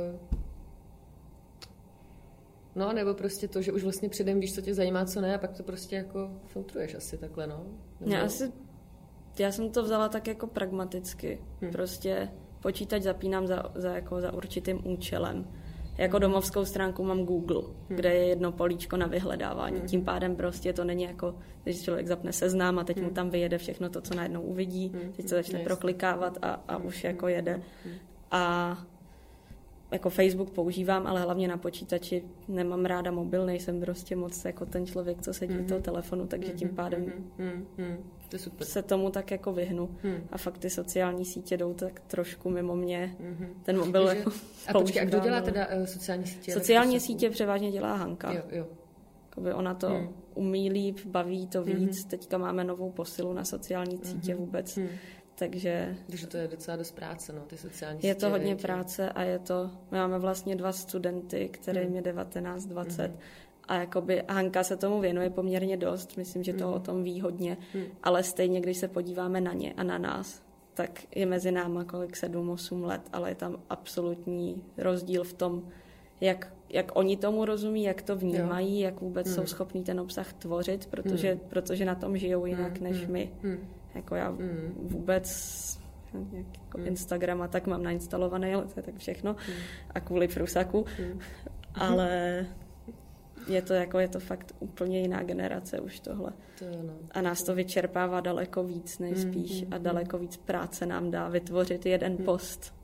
Speaker 1: nebo prostě to, že už vlastně předem víš, co tě zajímá, co ne, a pak to prostě jako filtruješ asi takhle, no.
Speaker 2: Já jsem to vzala tak jako pragmaticky. Prostě počítač zapínám za určitým účelem. Jako domovskou stránku mám Google, kde je jedno políčko na vyhledávání. Tím pádem prostě to není jako, když člověk zapne Seznam a teď mu tam vyjede všechno to, co najednou uvidí, teď se začne proklikávat a už jako jede. A jako Facebook používám, ale hlavně na počítači nemám ráda mobil, nejsem prostě moc jako ten člověk, co sedí u toho telefonu, takže tím pádem
Speaker 1: to super.
Speaker 2: Se tomu tak jako vyhnu. A fakt ty sociální sítě jdou tak trošku mimo mě. Ten mobil jako
Speaker 1: a počkej, a kdo dělá teda sociální sítě?
Speaker 2: Sociální sítě převážně dělá Hanka.
Speaker 1: Jo.
Speaker 2: Jakoby ona to umí líp, baví to víc. Teďka máme novou posilu na sociální sítě vůbec. Takže
Speaker 1: to je docela dost práce, no, ty sociální sítě.
Speaker 2: Je to hodně práce a my máme vlastně 2 studenty, kterým je 19-20 a jakoby Hanka se tomu věnuje poměrně dost, myslím, že to o tom ví hodně, ale stejně, když se podíváme na ně a na nás, tak je mezi náma 7-8 let, ale je tam absolutní rozdíl v tom, jak oni tomu rozumí, jak to vnímají, jak vůbec jsou schopní ten obsah tvořit, protože na tom žijou jinak než my. Jako já vůbec jako Instagram a tak mám nainstalovaný, ale to je tak všechno. A kvůli Prusaku. Ale je to fakt úplně jiná generace už tohle. A nás to vyčerpává daleko víc nejspíš a daleko víc práce nám dá vytvořit jeden post.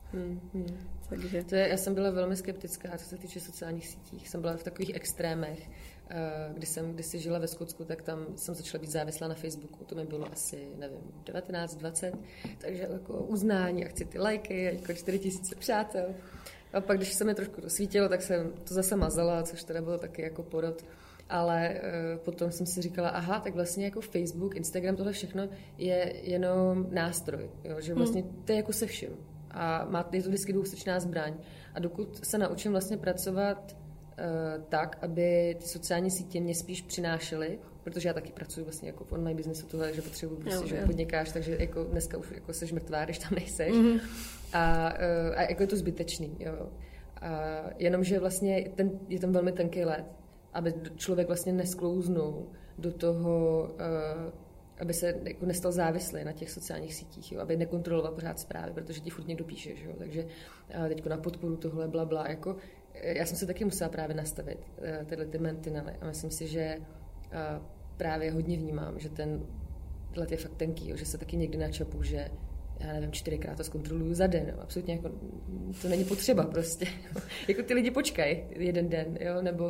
Speaker 2: Takže.
Speaker 1: Já jsem byla velmi skeptická, co se týče sociálních sítí. Jsem byla v takových extrémech. Když si žila ve Skotsku, tak tam jsem začala být závislá na Facebooku. To mi bylo asi, nevím, 19, 20. Takže jako uznání a chci ty lajky, jako 4000 přátel. A pak, když se mi trošku rozsvítilo, tak jsem to zase mazala, což teda bylo taky jako porod. Ale potom jsem si říkala, aha, tak vlastně jako Facebook, Instagram, tohle všechno je jenom nástroj. Jo? Že vlastně to je jako se vším. A je to vždycky dvousečná zbraň. A dokud se naučím vlastně pracovat tak, aby ty sociální sítě mě spíš přinášely, protože já taky pracuji vlastně jako v online businessu tohle, že potřebuji prostě, že podnikáš, takže jako dneska už jako seš mrtvá, když tam nejseš. A jako je to zbytečný, jo. A jenomže vlastně je tam velmi tenký led, aby člověk vlastně nesklouznul do toho, aby se jako nestal závislý na těch sociálních sítích, jo? Aby nekontroloval pořád zprávy, protože ti furt někdo píše, že jo? Takže teďko na podporu tohle blabla, jako já jsem se taky musela právě nastavit tyhle ty mantinely a myslím si, že právě hodně vnímám, že tenhle je fakt tenký, jo? Že se taky někdy načapu, že já nevím, 4krát to zkontroluju za den, jo? Absolutně jako to není potřeba prostě, jako ty lidi počkají jeden den, jo? Nebo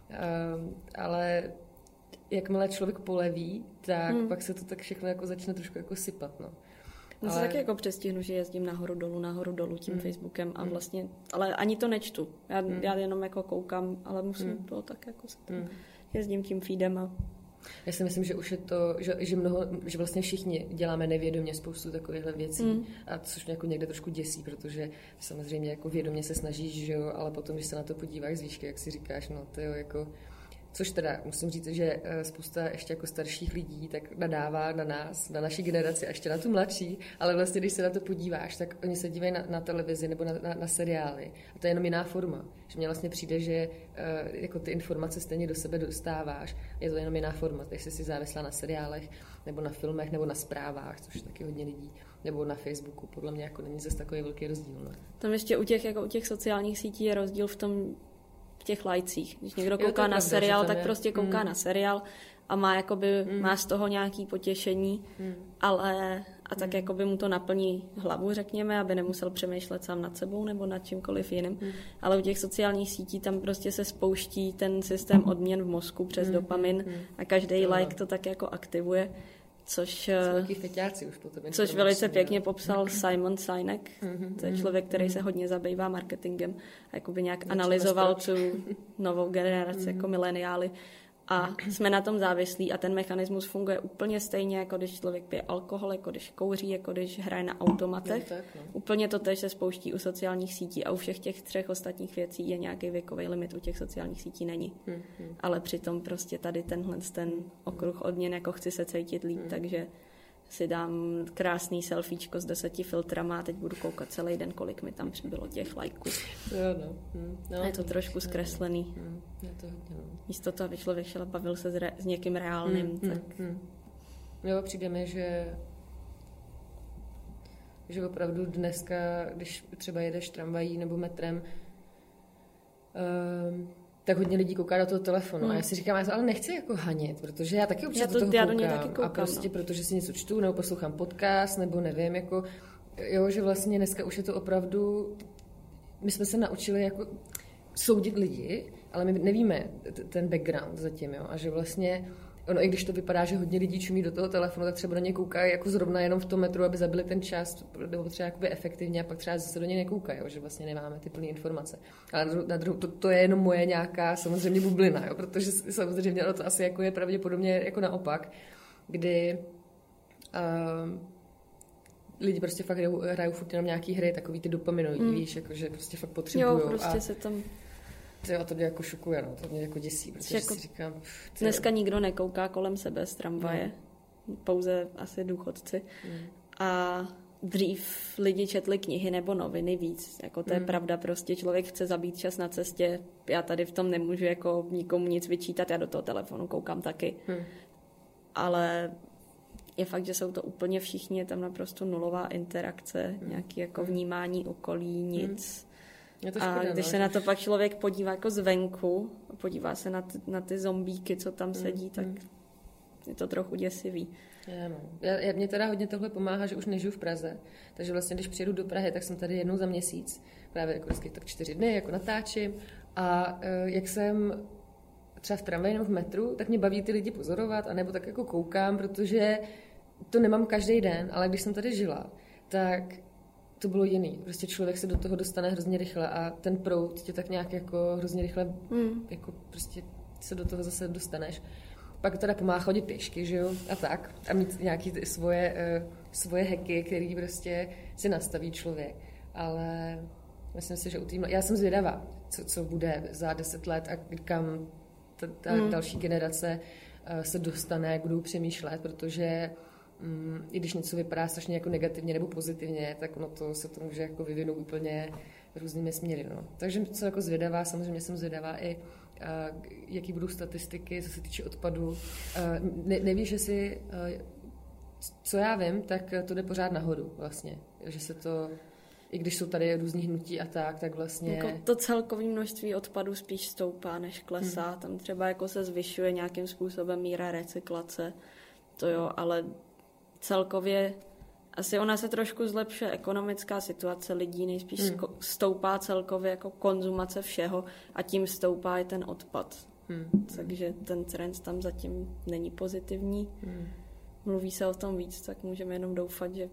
Speaker 1: ale jakmile člověk poleví, tak pak se to tak všechno jako začne trošku jako sypat, no.
Speaker 2: Já se taky jako přestihnu, že jezdím nahoru dolů tím Facebookem a vlastně, ale ani to nečtu. Já jenom jako koukám, ale musím to tak jako se tam jezdím tím feedem a...
Speaker 1: Já si myslím, že už je to, že vlastně všichni děláme nevědomě spoustu takovýchhle věcí, a což mě jako někde trošku děsí, protože samozřejmě jako vědomě se snažíš, že jo, ale potom, když se na to podíváš z výšky, jak si říkáš, no to jo, jako... Což teda musím říct, že spousta ještě jako starších lidí tak nadává na nás, na naši generaci a ještě na tu mladší, ale vlastně, když se na to podíváš, tak oni se dívají na televizi nebo na seriály. A to je jenom jiná forma. Že mně vlastně přijde, že jako ty informace stejně do sebe dostáváš, je to jenom jiná forma. Takže jsi závislá na seriálech, nebo na filmech, nebo na zprávách, což taky hodně lidí, nebo na Facebooku. Podle mě jako není zase takový velký rozdíl. No.
Speaker 2: Tam ještě u těch sociálních sítí je rozdíl v tom, v těch lajcích. Když někdo kouká na seriál, tak prostě kouká na seriál a má jakoby, má z toho nějaký potěšení, ale a tak jakoby mu to naplní hlavu, řekněme, aby nemusel přemýšlet sám nad sebou nebo nad čímkoliv jiným. Ale u těch sociálních sítí tam prostě se spouští ten systém odměn v mozku přes dopamin a každý like to tak jako aktivuje. Což velice pěkně popsal Simon Sinek. To je člověk, který se hodně zabývá marketingem a jakoby nějak analyzoval tu novou generaci jako mileniály. A jsme na tom závislí a ten mechanismus funguje úplně stejně, jako když člověk pije alkohol, jako když kouří, jako když hraje na automatech. Úplně to též se spouští u sociálních sítí a u všech těch 3 ostatních věcí je nějaký věkový limit, u těch sociálních sítí není. Ale přitom prostě tady ten okruh odměn, jako chci se cítit líp, takže si dám krásný selfiečko s 10 filtrama a teď budu koukat celý den, kolik mi tam přibylo těch lajků. Je to trošku zkreslený. Místo toho, aby člověk šel a bavil se s někým reálným. Tak...
Speaker 1: Jo, přijde mi, že opravdu dneska, když třeba jedeš tramvají nebo metrem, tak hodně lidí kouká do toho telefonu. A já si říkám, já to ale nechci jako hanit, protože já taky občas do toho koukám. A prostě protože si něco čtu, nebo poslouchám podcast, nebo nevím, jako, jo, že vlastně dneska už je to opravdu, my jsme se naučili jako soudit lidi, ale my nevíme ten background zatím, jo, a že vlastně ono, i když to vypadá, že hodně lidí čumí do toho telefonu, tak třeba na ně koukají jako zrovna jenom v tom metru, aby zabili ten čas, nebo třeba jakoby efektivně, a pak třeba zase do něj nekoukají, že vlastně nemáme ty plné informace. Ale to je jenom moje nějaká samozřejmě bublina, jo, protože samozřejmě to asi jako je pravděpodobně jako naopak, kdy lidi prostě fakt hrajou furt jenom nějaký hry, takový ty dopaminový, víš, jako, že prostě fakt potřebujou.
Speaker 2: Jo, prostě se tam...
Speaker 1: To mě jako šokuje, no, to mě jako děsí, protože jako si říkám...
Speaker 2: Dneska nikdo nekouká kolem sebe z tramvaje, pouze asi důchodci. A dřív lidi četli knihy nebo noviny víc, jako to je pravda, prostě člověk chce zabít čas na cestě, já tady v tom nemůžu jako nikomu nic vyčítat, já do toho telefonu koukám taky. Ale je fakt, že jsou to úplně všichni, je tam naprosto nulová interakce, nějaké jako vnímání okolí, nic... A když se na to pak člověk podívá jako zvenku, podívá se na ty zombíky, co tam sedí, tak je to trochu děsivý.
Speaker 1: Mně teda hodně tohle pomáhá, že už nežiju v Praze, takže vlastně, když přijedu do Prahy, tak jsem tady jednou za měsíc, právě jako vždycky tak 4 dny, jako natáčím a jak jsem třeba v tramvaji nebo v metru, tak mě baví ty lidi pozorovat, anebo tak jako koukám, protože to nemám každý den, ale když jsem tady žila, tak to bylo jiný. Prostě člověk se do toho dostane hrozně rychle a ten proud tě tak nějak jako hrozně rychle jako prostě se do toho zase dostaneš. Pak teda pomáhá chodit pěšky, že jo, a tak. A mít nějaký svoje hacky, který prostě si nastaví člověk. Ale myslím si, že já jsem zvědavá, co bude za 10 let a kam ta další generace se dostane, jak budou přemýšlet, protože i když něco vypadá strašně jako negativně nebo pozitivně, tak ono se to může jako vyvinout úplně různými směry. No. Takže co jako zvědavá, samozřejmě jsem zvědavá i jaký budou statistiky, co se týče odpadu. Nevíš, že si, co já vím, tak to jde pořád nahoru vlastně. Že se to, i když jsou tady různý hnutí a tak vlastně...
Speaker 2: Jako to celkové množství odpadů spíš stoupá, než klesá. Tam třeba jako se zvyšuje nějakým způsobem míra recyklace. To jo, ale celkově asi ona se trošku zlepšuje ekonomická situace lidí, nejspíš stoupá celkově jako konzumace všeho a tím stoupá i ten odpad. Takže ten trend tam zatím není pozitivní. Mluví se o tom víc, tak můžeme jenom doufat, že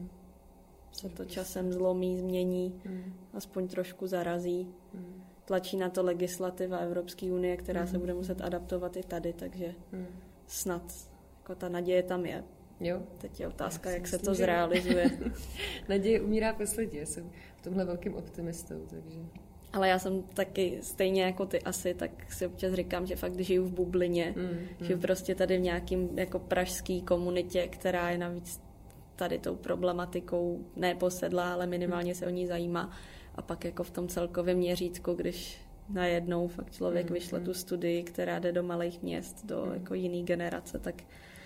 Speaker 2: se to časem zlomí, změní, aspoň trošku zarazí. Tlačí na to legislativa Evropské unie, která se bude muset adaptovat i tady, takže snad jako ta naděje tam je.
Speaker 1: Jo.
Speaker 2: Teď je otázka, jak se to zrealizuje.
Speaker 1: Naděje umírá posledně, jsem v tomhle velkým optimistou, takže...
Speaker 2: Ale já jsem taky stejně jako ty asi, tak si občas říkám, že fakt žiju v bublině, že prostě tady v nějakým jako pražský komunitě, která je navíc tady tou problematikou neposedlá, ale minimálně se o ní zajímá. A pak jako v tom celkovém měřítku, když najednou fakt člověk vyšle tu studii, která jde do malých měst, do jako jiný generace, tak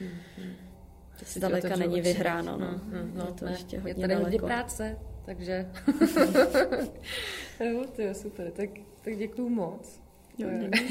Speaker 2: zdaleka není vyhráno. No, to ještě hodně
Speaker 1: je tady hodně
Speaker 2: daleko.
Speaker 1: práce, takže jo, to je super, tak děkuju moc.
Speaker 2: Jo,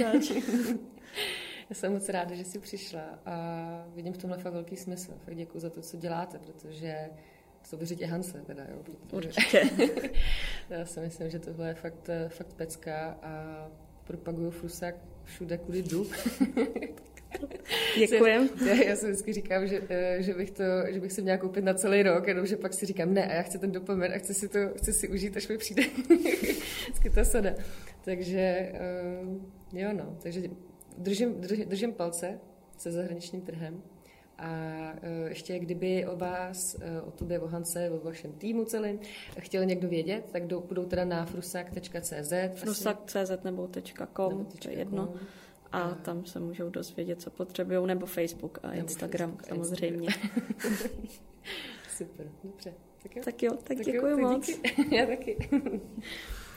Speaker 1: Já jsem moc ráda, že jsi přišla a vidím v tomhle fakt velký smysl. Fakt děkuju za to, co děláte, protože to vyřitě Hance teda, jo.
Speaker 2: Určitě.
Speaker 1: Já si myslím, že tohle je fakt pecka a propaguju Frusak všude, kudy jdu.
Speaker 2: Děkujem.
Speaker 1: Já si vždycky říkám, že bych si měla koupit na celý rok, jenomže pak si říkám, ne, a já chci ten dopomen a chci si užít, až mi přijde vždycky ta sada. Takže jo no, takže držím palce se zahraničním trhem a ještě kdyby o vás, o tobě, o Hance, o vašem týmu celým chtěl někdo vědět, tak půjdou teda na frusak.cz
Speaker 2: frusak.cz nebo .com, to je jedno. A tam se můžou dozvědět, co potřebují, nebo Facebook a Instagram samozřejmě.
Speaker 1: Super, dobře.
Speaker 2: Tak jo, tak děkuji moc.
Speaker 1: Já taky.